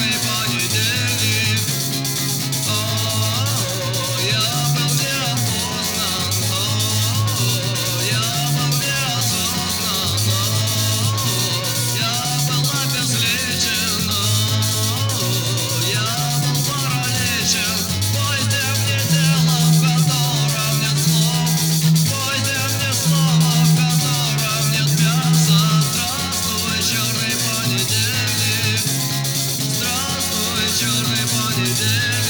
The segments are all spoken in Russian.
черный понедельник. Я был неопознан, я был неосознан, я был обезличен, я был параличен. Пойте мне дело, в котором нет слов, пойте мне слово, в котором нет мяса. Здравствуй, черный понедельник, здравствуй, черный понедельник.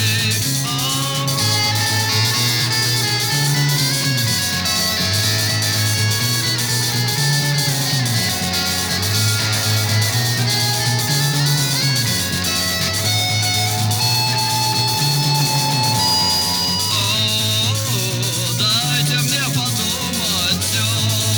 Дайте мне подумать все,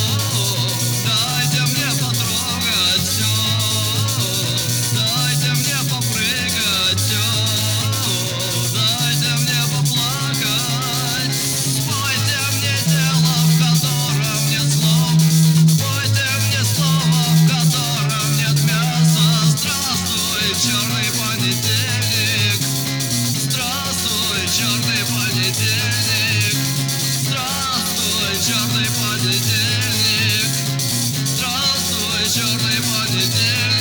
дайте мне потрогать все, дайте мне попрыгать все, дайте мне поплакать. Спойте мне дело, в котором нет слов, спойте мне слово, в котором нет мяса. Здравствуй, черный понедельник, здравствуй, черный понедельник, здравствуй, черный понедельник, здравствуй, черный понедельник.